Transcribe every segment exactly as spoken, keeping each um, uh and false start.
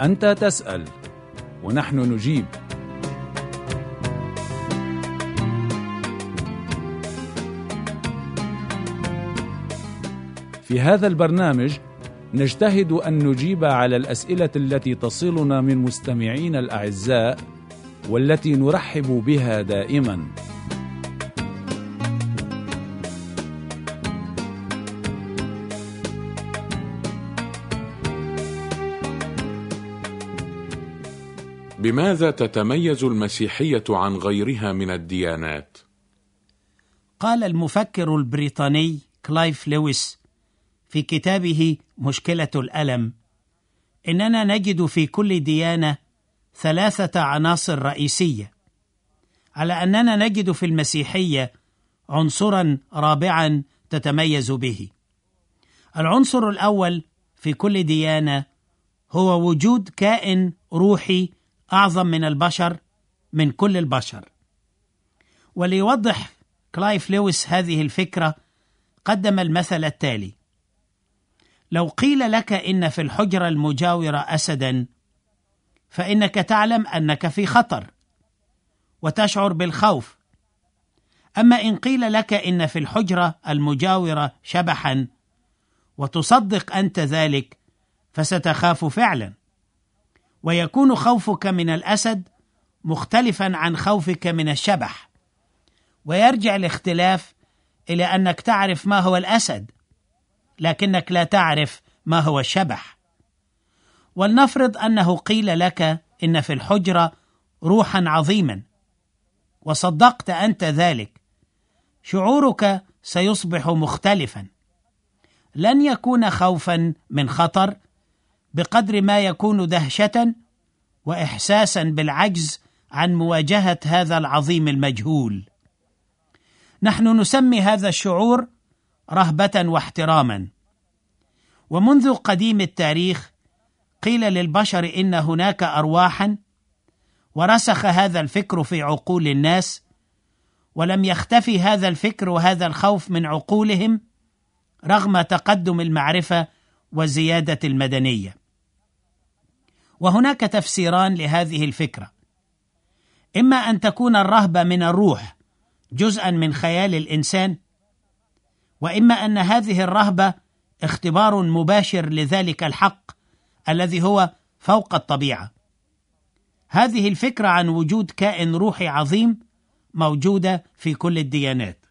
أنت تسأل ونحن نجيب. في هذا البرنامج نجتهد أن نجيب على الأسئلة التي تصلنا من مستمعين الأعزاء والتي نرحب بها دائما. بماذا تتميز المسيحية عن غيرها من الديانات؟ قال المفكر البريطاني كلايف لويس في كتابه مشكلة الألم إننا نجد في كل ديانة ثلاثة عناصر رئيسية، على أننا نجد في المسيحية عنصرا رابعا تتميز به. العنصر الأول في كل ديانة هو وجود كائن روحي أعظم من البشر، من كل البشر. وليوضح كلايف لويس هذه الفكرة قدم المثل التالي: لو قيل لك إن في الحجرة المجاورة أسدا، فإنك تعلم أنك في خطر وتشعر بالخوف. أما إن قيل لك إن في الحجرة المجاورة شبحا وتصدق أنت ذلك، فستخاف فعلا، ويكون خوفك من الأسد مختلفا عن خوفك من الشبح، ويرجع الاختلاف إلى أنك تعرف ما هو الأسد لكنك لا تعرف ما هو الشبح. ولنفرض أنه قيل لك إن في الحجرة روحا عظيما وصدقت أنت ذلك، شعورك سيصبح مختلفا، لن يكون خوفا من خطر بقدر ما يكون دهشة وإحساسا بالعجز عن مواجهة هذا العظيم المجهول. نحن نسمي هذا الشعور رهبة واحتراما. ومنذ قديم التاريخ قيل للبشر إن هناك أرواحا، ورسخ هذا الفكر في عقول الناس، ولم يختفي هذا الفكر وهذا الخوف من عقولهم رغم تقدم المعرفة وزيادة المدنية. وهناك تفسيران لهذه الفكرة: إما أن تكون الرهبة من الروح جزءا من خيال الإنسان، وإما أن هذه الرهبة اختبار مباشر لذلك الحق الذي هو فوق الطبيعة. هذه الفكرة عن وجود كائن روحي عظيم موجودة في كل الديانات.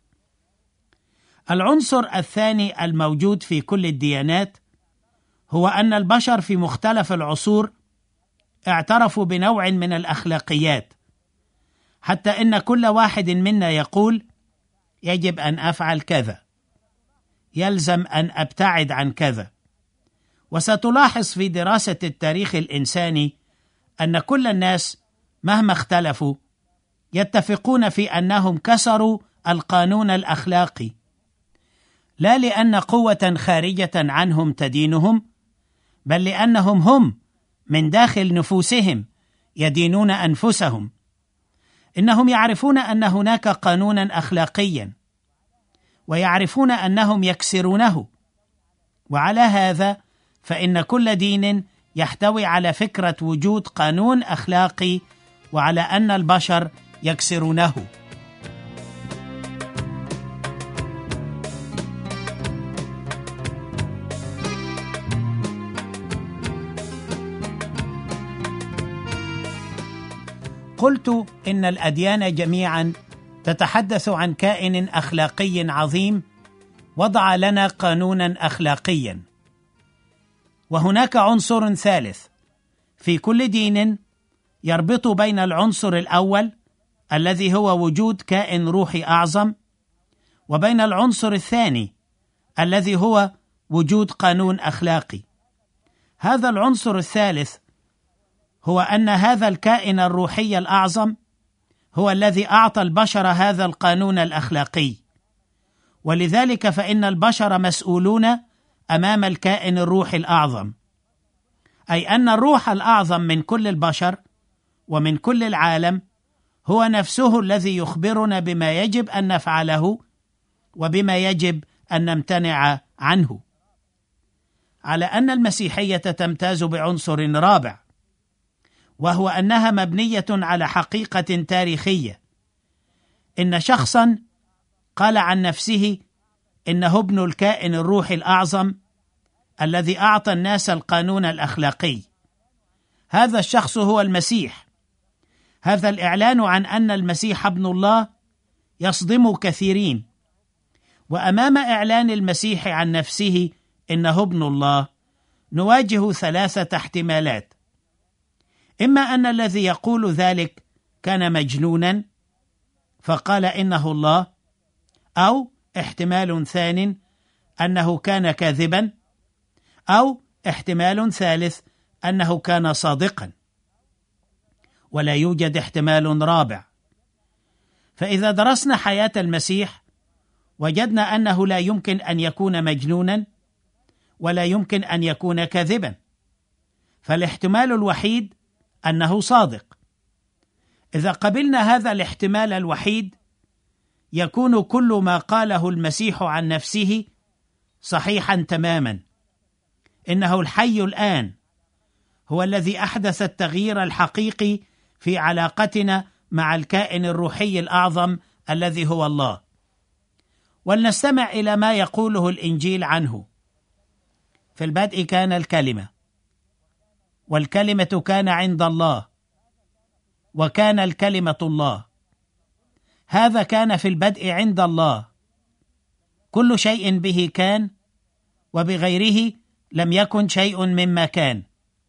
العنصر الثاني الموجود في كل الديانات هو أن البشر في مختلف العصور اعترفوا بنوع من الأخلاقيات، حتى إن كل واحد منا يقول يجب أن أفعل كذا، يلزم أن أبتعد عن كذا. وستلاحظ في دراسة التاريخ الإنساني أن كل الناس مهما اختلفوا يتفقون في أنهم كسروا القانون الأخلاقي، لا لأن قوة خارجة عنهم تدينهم، بل لأنهم هم من داخل نفوسهم يدينون أنفسهم. إنهم يعرفون أن هناك قانونا أخلاقيا، ويعرفون أنهم يكسرونه. وعلى هذا فإن كل دين يحتوي على فكرة وجود قانون أخلاقي، وعلى أن البشر يكسرونه. قلت إن الأديان جميعا تتحدث عن كائن أخلاقي عظيم وضع لنا قانونا أخلاقيا. وهناك عنصر ثالث في كل دين يربط بين العنصر الأول الذي هو وجود كائن روحي أعظم، وبين العنصر الثاني الذي هو وجود قانون أخلاقي. هذا العنصر الثالث هو أن هذا الكائن الروحي الأعظم هو الذي أعطى البشر هذا القانون الأخلاقي، ولذلك فإن البشر مسؤولون أمام الكائن الروحي الأعظم، أي أن الروح الأعظم من كل البشر ومن كل العالم هو نفسه الذي يخبرنا بما يجب أن نفعله وبما يجب أن نمتنع عنه. على أن المسيحية تمتاز بعنصر رابع وهو أنها مبنية على حقيقة تاريخية، إن شخصا قال عن نفسه إنه ابن الكائن الروحي الأعظم الذي أعطى الناس القانون الأخلاقي. هذا الشخص هو المسيح. هذا الإعلان عن أن المسيح ابن الله يصدم كثيرين، وأمام إعلان المسيح عن نفسه إنه ابن الله نواجه ثلاثة احتمالات: إما أن الذي يقول ذلك كان مجنونا فقال إنه الله، أو احتمال ثان أنه كان كاذبا، أو احتمال ثالث أنه كان صادقا، ولا يوجد احتمال رابع. فإذا درسنا حياة المسيح وجدنا أنه لا يمكن أن يكون مجنونا ولا يمكن أن يكون كاذبا، فالاحتمال الوحيد أنه صادق. إذا قبلنا هذا الاحتمال الوحيد يكون كل ما قاله المسيح عن نفسه صحيحا تماما. إنه الحي الآن، هو الذي أحدث التغيير الحقيقي في علاقتنا مع الكائن الروحي الأعظم الذي هو الله. ولنستمع إلى ما يقوله الإنجيل عنه: في البدء كان الكلمة، والكلمة كان عند الله، وكان الكلمة الله. هذا كان في البدء عند الله. كل شيء به كان، وبغيره لم يكن شيء مما كان.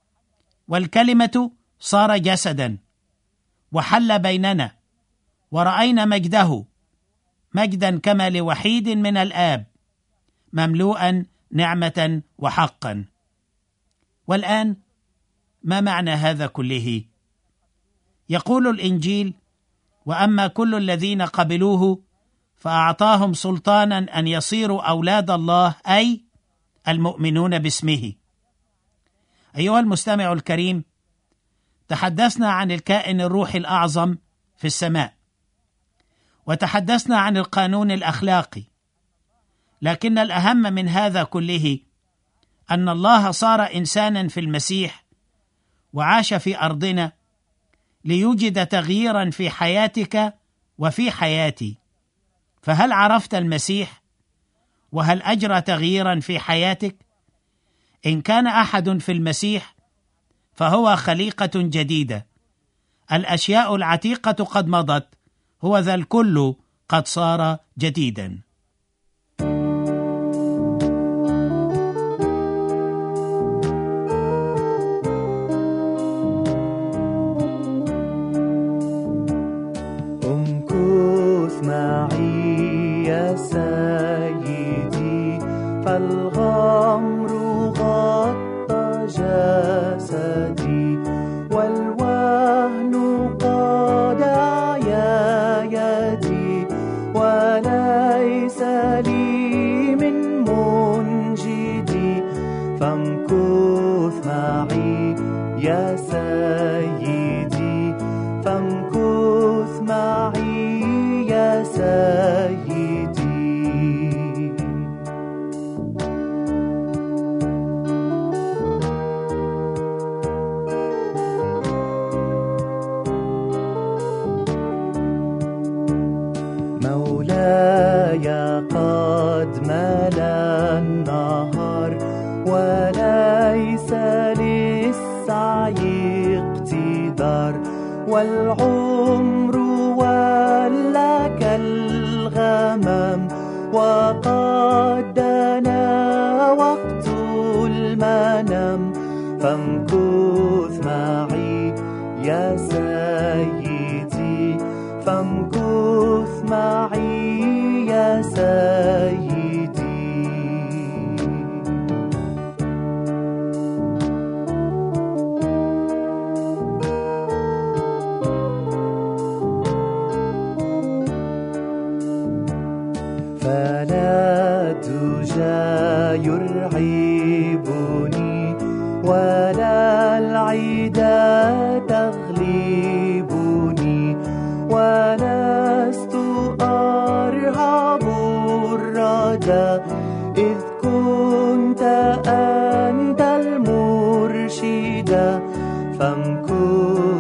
والكلمة صار جسدا وحل بيننا، ورأينا مجده، مجدا كما لوحيد من الآب، مملوءا نعمة وحقا. والآن ما معنى هذا كله؟ يقول الإنجيل: وأما كل الذين قبلوه فأعطاهم سلطانا أن يصيروا أولاد الله، أي المؤمنون باسمه. أيها المستمع الكريم، تحدثنا عن الكائن الروحي الأعظم في السماء، وتحدثنا عن القانون الأخلاقي، لكن الأهم من هذا كله أن الله صار إنسانا في المسيح وعاش في أرضنا ليوجد تغييرا في حياتك وفي حياتي. فهل عرفت المسيح؟ وهل أجرى تغييرا في حياتك؟ إن كان أحد في المسيح فهو خليقة جديدة، الأشياء العتيقة قد مضت، هو ذا الكل قد صار جديدا. امكث معي يا سيدي، فالغمر غطى جسدي، والوهن قاد عيا يدي، وليس لي من منجدي. فامكث معي يا سيدي، فامكث معي يا سيدي. مولاي قد ملا النهار، وليس للسعي اقتدار، والعمر ولى كالغمام، وقد دنا وقت المنام. فامكث معي يا سيدي، فامكث معي يا سيدي. فلا دجى يرعبني، ولا العدا تغلبني، ولست أرهب الردى، إذ كنت أنت المرشد. فامكث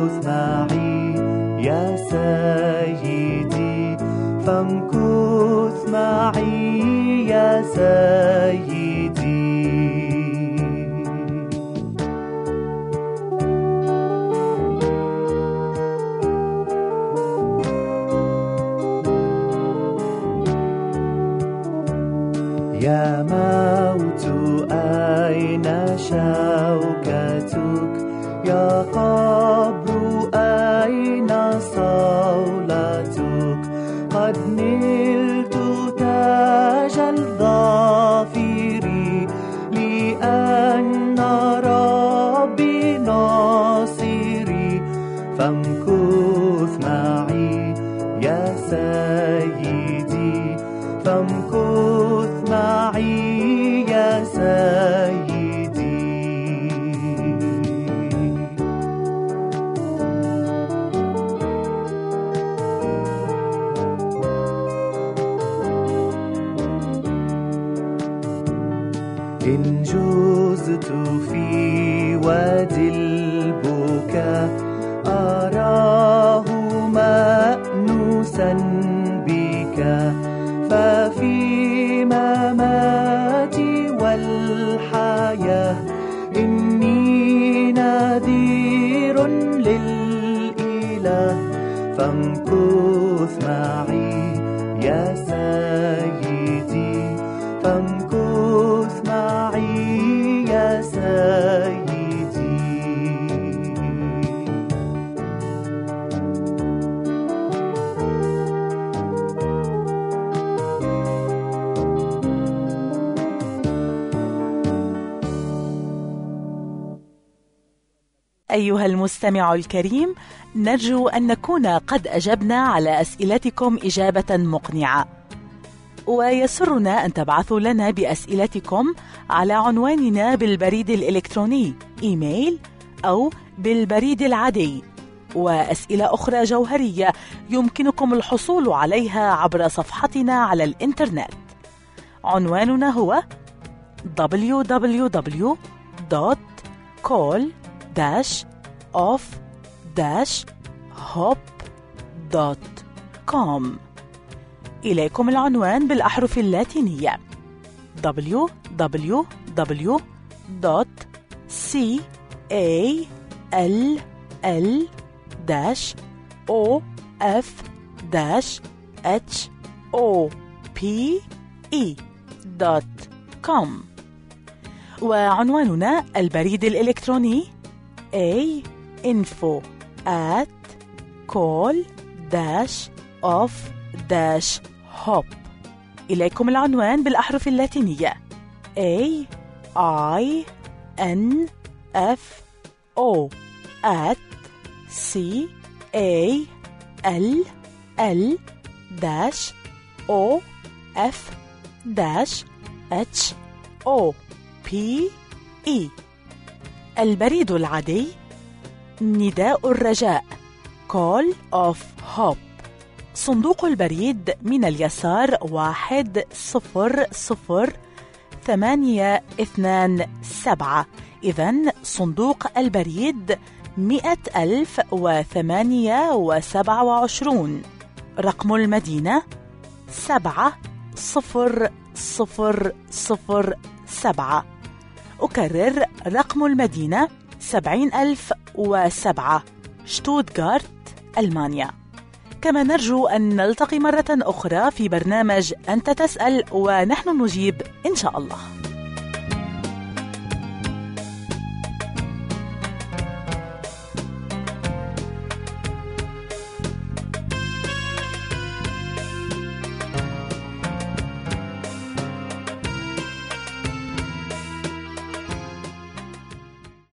عزت في وادي البكاء أراه مأنوسا بك، ففي مماتي والحياة إني نذير للإله، فامكث معي يا سيدي، فامكث معي يا سيدي. أيها المستمع الكريم، نرجو أن نكون قد أجبنا على أسئلتكم إجابة مقنعة، ويسرنا أن تبعثوا لنا بأسئلتكم على عنواننا بالبريد الإلكتروني إيميل أو بالبريد العادي. وأسئلة أخرى جوهرية يمكنكم الحصول عليها عبر صفحتنا على الإنترنت. عنواننا هو دبليو دبليو دبليو دوت كول داش اوف داش هوب دوت كوم. إليكم العنوان بالأحرف اللاتينية دبليو دبليو دبليو دوت كول دوت كوم. وعنواننا البريد الإلكتروني a info at call dash of dash hop. إليكم العنوان بالأحرف اللاتينية a i n f o at c a l l dash o f dash h o p e. البريد العادي نداء الرجاء Call of Hope. صندوق البريد من اليسار واحد صفر صفر ثمانية اثنان سبعة. إذن صندوق البريد مئة ألف وثمانية وسبعة وعشرون. رقم المدينة سبعة صفر صفر صفر سبعة. أكرر رقم المدينة سبعين ألف وسبعة، شتوتغارت، ألمانيا. كما نرجو أن نلتقي مرة أخرى في برنامج أنت تسأل ونحن نجيب إن شاء الله.